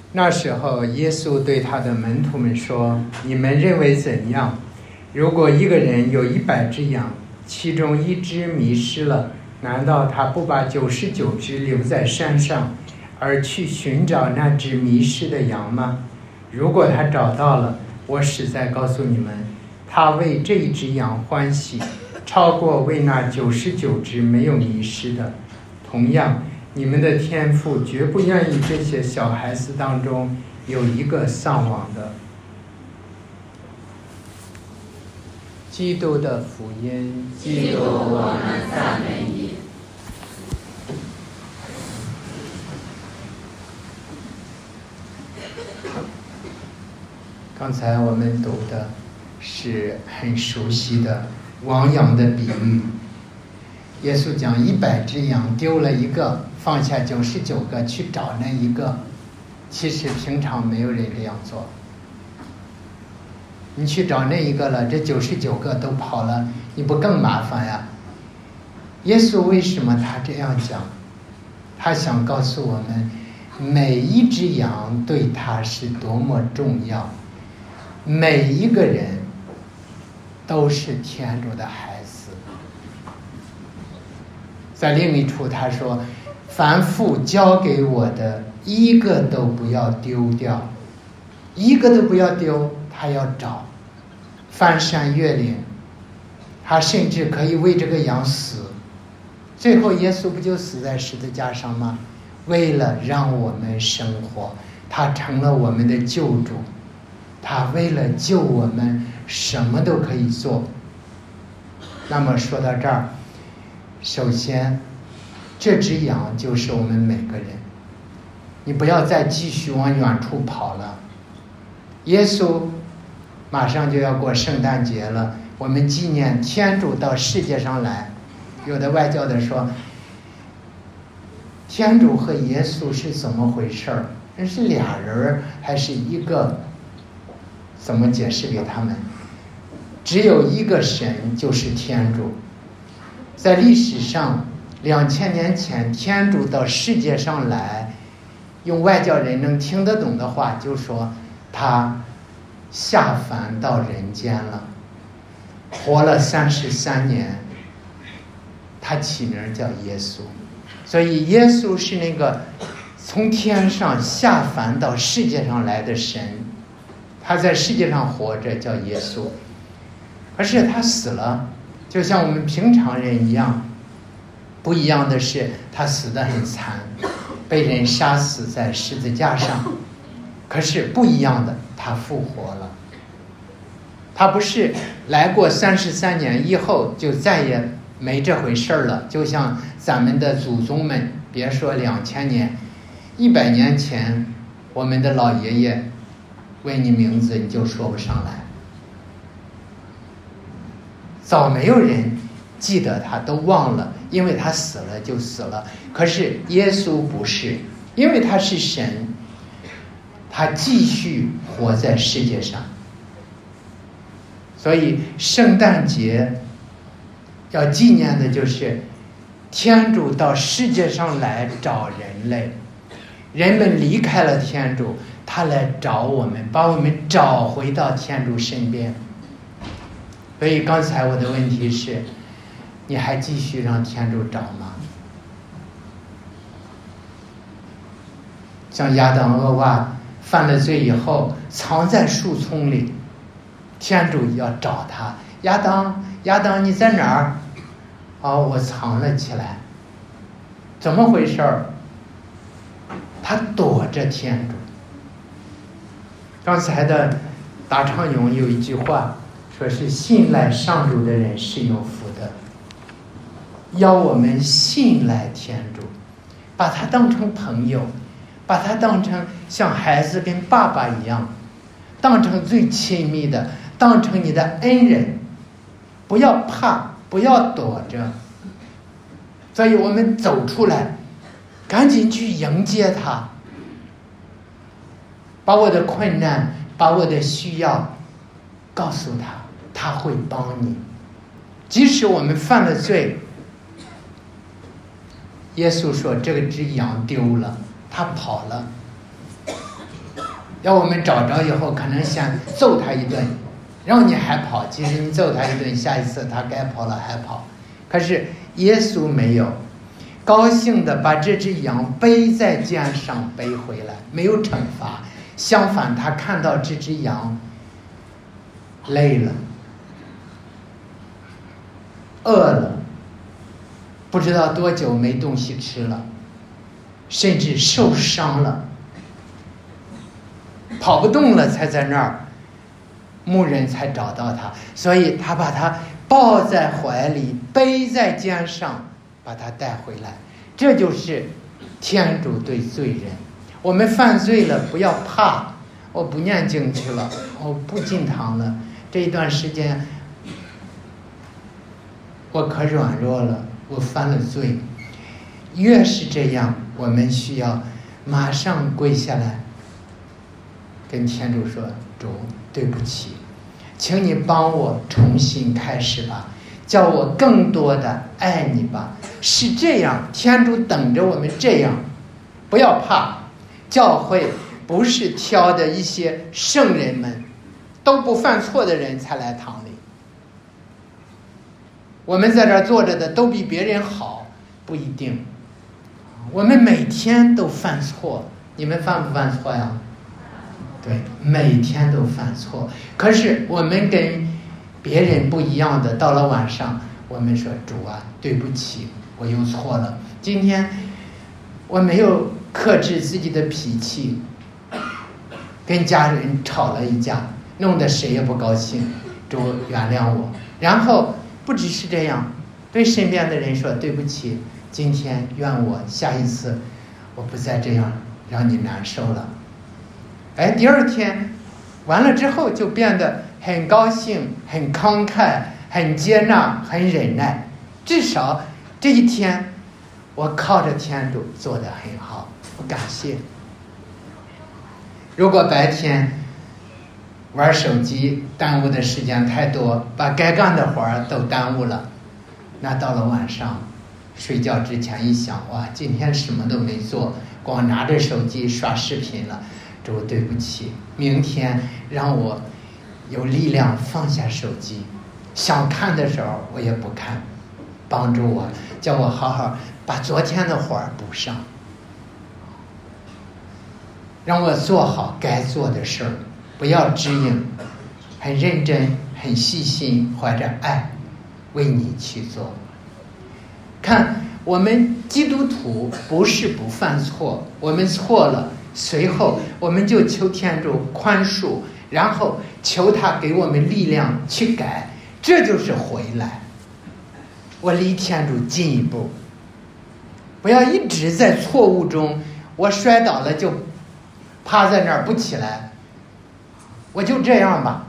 那时候，耶稣对他的门徒们说：“你们认为怎样？如果一个人有100只羊，其中1只迷失了，难道他不把99只留在山上，而去寻找那只迷失的羊吗？如果他找到了，我实在告诉你们，他为这1只羊欢喜，超过为那99只没有迷失的。同样，你们的天父绝不愿意这些小孩子当中有一个丧亡的。”基督的福音。 基督，我们赞美你。 刚才我们读的是很熟悉的亡羊的比喻。耶稣讲100只羊丢了1个，放下99个去找那1个。其实平常没有人这样做。你去找那1个了，这99个都跑了，你不更麻烦呀？耶稣为什么他这样讲？他想告诉我们，每一只羊对他是多么重要。每一个人都是天主的孩子。在另一处他说，凡父交给我的1个都不要丢掉，1个都不要丢，他要找，翻山越岭，他甚至可以为这个羊死。最后耶稣不就死在十字架上吗？为了让我们生活，他成了我们的救主，他为了救我们什么都可以做。那么说到这儿，首先这只羊就是我们每个人，你不要再继续往远处跑了。耶稣马上就要过圣诞节了，我们纪念天主到世界上来。有的外教的说，天主和耶稣是怎么回事儿？那是俩人还是一个？怎么解释给他们？只有一个神，就是天主。在历史上2000年前，天主到世界上来，用外教人能听得懂的话，就说他下凡到人间了，活了33年，他起名叫耶稣。所以耶稣是那个从天上下凡到世界上来的神，他在世界上活着叫耶稣。可是他死了，就像我们平常人一样。不一样的是，他死得很惨，被人杀死在十字架上。可是不一样的，他复活了。他不是来过33年以后就再也没这回事了，就像咱们的祖宗们，别说2000年，100年前我们的老爷爷问你名字你就说不上来，早没有人记得他，都忘了，因为他死了就死了。可是耶稣不是，因为他是神，他继续活在世界上。所以圣诞节要纪念的就是天主到世界上来找人类，人们离开了天主，他来找我们，把我们找回到天主身边。所以刚才我的问题是，你还继续让天主找吗？像亚当厄娃犯了罪以后，藏在树丛里，天主要找他，亚当你在哪儿？我藏了起来。怎么回事儿？他躲着天主。刚才的答唱咏有一句话，说是信赖上主的人是有福的。要我们信赖天主，把他当成朋友，把他当成像孩子跟爸爸一样，当成最亲密的，当成你的恩人，不要怕，不要躲着。所以我们走出来，赶紧去迎接他，把我的困难，把我的需要告诉他，他会帮你。即使我们犯了罪，耶稣说这个只羊丢了，他跑了， 要我们找着以后，可能先揍他一顿，让你还跑。其实你揍他一顿，下一次他该跑了还跑。可是耶稣没有，高兴的把这只羊背在肩上背回来，没有惩罚。相反，他看到这只羊累了、饿了，不知道多久没东西吃了，甚至受伤了，跑不动了，才在那儿，牧人才找到他，所以他把他抱在怀里，背在肩上，把他带回来。这就是天主对罪人。我们犯罪了，不要怕，我不念经去了，我不进堂了，这一段时间我可软弱了，我犯了罪。越是这样，我们需要马上跪下来跟天主说，主，对不起，请你帮我重新开始吧，叫我更多的爱你吧。是这样，天主等着我们这样。不要怕，教会不是挑的一些圣人们，都不犯错的人才来堂里。我们在这儿坐着的都比别人好，不一定。我们每天都犯错，你们犯不犯错呀？对，每天都犯错。可是我们跟别人不一样的，到了晚上，我们说，主啊，对不起，我又错了。今天我没有克制自己的脾气，跟家人吵了一架，弄得谁也不高兴，主原谅我。然后不只是这样，对身边的人说，对不起，今天愿我下一次我不再这样让你难受了。哎，第二天完了之后就变得很高兴，很慷慨，很接纳，很忍耐。至少这一天我靠着天主做得很好，我感谢。如果白天玩手机耽误的时间太多，把该干的活儿都耽误了，那到了晚上睡觉之前一想，哇，今天什么都没做，光拿着手机刷视频了，主，对不起，明天让我有力量放下手机，想看的时候我也不看，帮助我，叫我好好把昨天的活儿补上，让我做好该做的事儿，不要指引，很认真，很细心，怀着爱为你去做。看，我们基督徒不是不犯错，我们错了，随后我们就求天主宽恕，然后求他给我们力量去改，这就是回来。我离天主近一步，不要一直在错误中，我摔倒了就趴在那儿不起来，我就这样吧。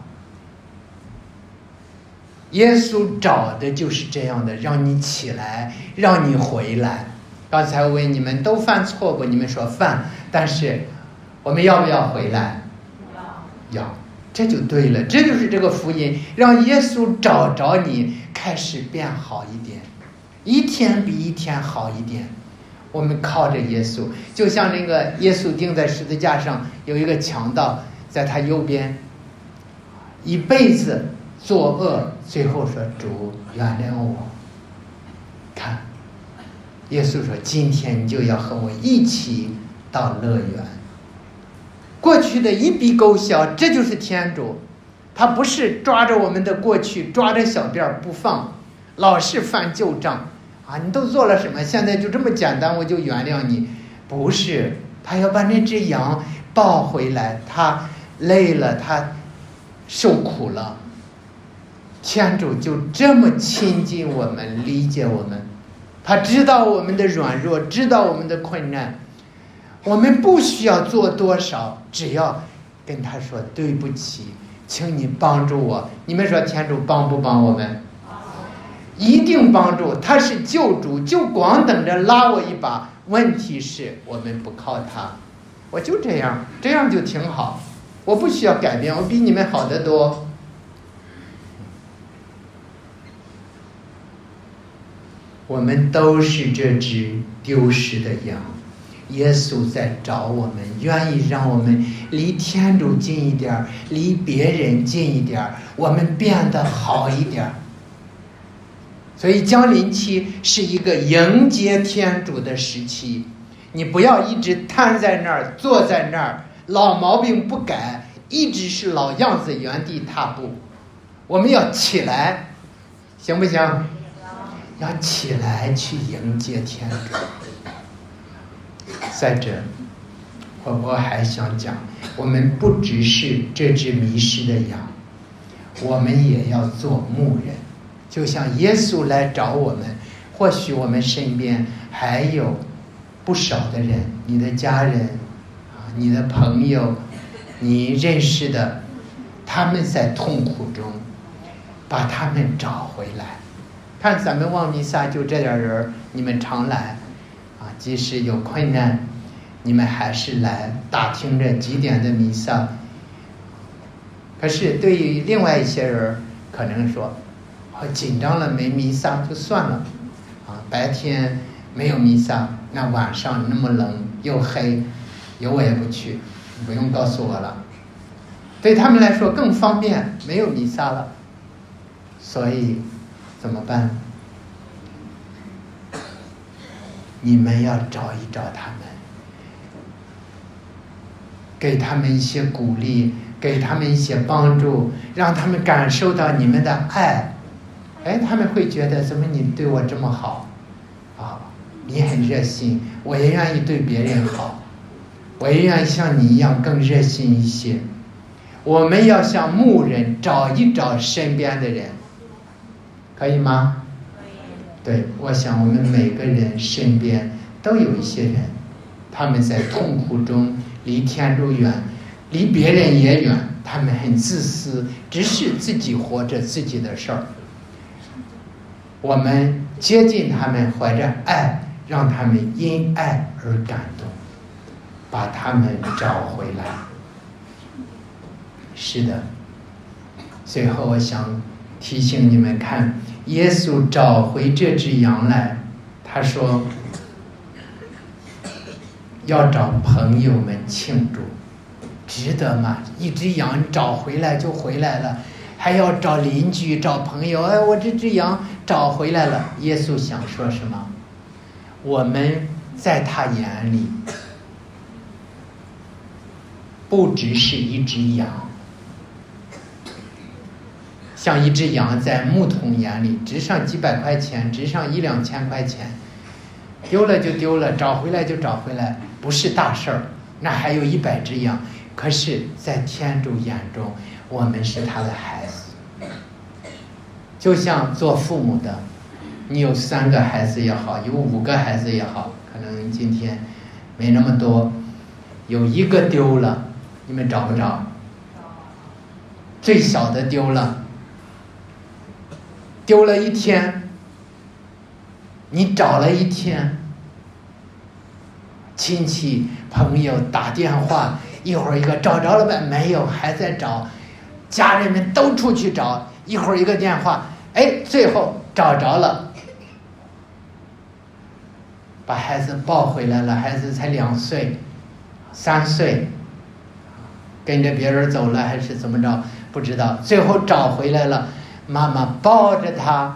耶稣找的就是这样的，让你起来，让你回来。刚才我问你们都犯错不？你们说犯，但是我们要不要回来？要，这就对了。这就是这个福音，让耶稣找着你，开始变好一点，一天比一天好一点。我们靠着耶稣，就像那个耶稣钉在十字架上，有一个强盗在他右边，一辈子作恶，最后说，主原谅我。看，耶稣说，今天你就要和我一起到乐园。过去的一笔勾销，这就是天主，他不是抓着我们的过去，抓着小辫不放，老是翻旧账啊！你都做了什么？现在就这么简单，我就原谅你？不是，他要把那只羊抱回来，他累了，他受苦了。天主就这么亲近我们，理解我们，他知道我们的软弱，知道我们的困难，我们不需要做多少，只要跟他说对不起，请你帮助我。你们说天主帮不帮我们？一定帮助，他是救主，就光等着拉我一把。问题是我们不靠他，我就这样，这样就挺好，我不需要改变，我比你们好得多。我们都是这只丢失的羊， 耶稣在找我们，愿意让我们离天主近一点，离别人近一点，我们变得好一点。所以降临期是一个迎接天主的时期，你不要一直瘫在那儿，坐在那儿，老毛病不改，一直是老样子，原地踏步。我们要起来，行不行？要起来去迎接天主。再者，我还想讲，我们不只是这只迷失的羊，我们也要做牧人。就像耶稣来找我们，或许我们身边还有不少的人，你的家人你的朋友，你认识的，他们在痛苦中，把他们找回来。看咱们望弥撒就这点人，你们常来即使有困难，你们还是来打听着几点的弥撒。可是对于另外一些人，可能说紧张了没弥撒就算了白天没有弥撒，那晚上那么冷又黑，有我也不去，不用告诉我了。对他们来说更方便，没有弥撒了，所以怎么办？你们要找一找他们，给他们一些鼓励，给他们一些帮助，让他们感受到你们的爱。他们会觉得怎么你对我这么好你很热心，我也愿意对别人好，我也愿意像你一样更热心一些。我们要像牧人找一找身边的人，可以吗？对，我想我们每个人身边都有一些人，他们在痛苦中离天主远，离别人也远，他们很自私，只是自己活着自己的事儿。我们接近他们，怀着爱，让他们因爱而感动，把他们找回来。是的，最后我想提醒你们看，耶稣找回这只羊来，他说要找朋友们庆祝，值得吗？一只羊找回来就回来了，还要找邻居找朋友，我这只羊找回来了。耶稣想说什么？我们在他眼里不只是一只羊，像一只羊在牧童眼里值上几百块钱，值上1-2千块钱，丢了就丢了，找回来就找回来，不是大事儿。那还有100只羊，可是在天主眼中，我们是他的孩子。就像做父母的，你有3个孩子也好，有5个孩子也好，可能今天没那么多，有1个丢了，你们找不着？最小的丢了1天，你找了1天，亲戚朋友打电话，一会儿一个找着了呗，没有，还在找，家人们都出去找，一会儿一个电话，最后找着了，把孩子抱回来了，孩子才2岁3岁，跟着别人走了还是怎么着不知道，最后找回来了，妈妈抱着他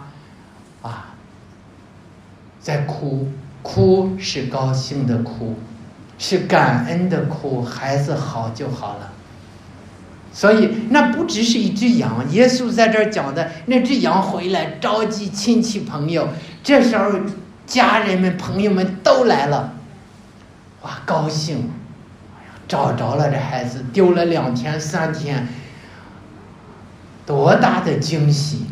在哭，哭是高兴的哭，是感恩的哭，孩子好就好了。所以那不只是一只羊，耶稣在这儿讲的那只羊回来召集亲戚朋友，这时候家人们朋友们都来了，高兴，找着了这孩子，丢了2天3天，多大的惊喜！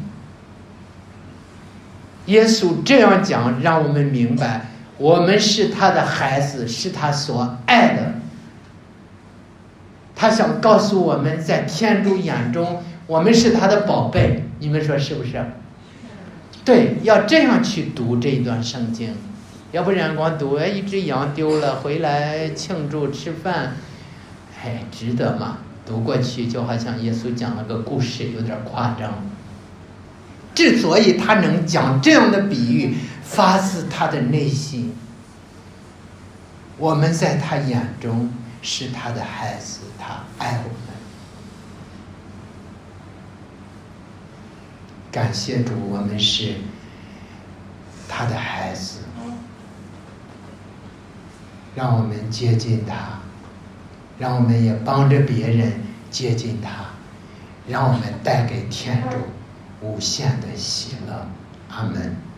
耶稣这样讲，让我们明白，我们是他的孩子，是他所爱的。他想告诉我们，在天主眼中，我们是他的宝贝。你们说是不是？对，要这样去读这一段圣经，要不然光读一只羊丢了回来庆祝吃饭，值得吗？读过去就好像耶稣讲了个故事，有点夸张。之所以他能讲这样的比喻，发自他的内心。 我们在他眼中是他的孩子，他爱我们。感谢主，我们是他的孩子，让我们接近他，让我们也帮着别人接近他，让我们带给天主无限的喜乐。阿门。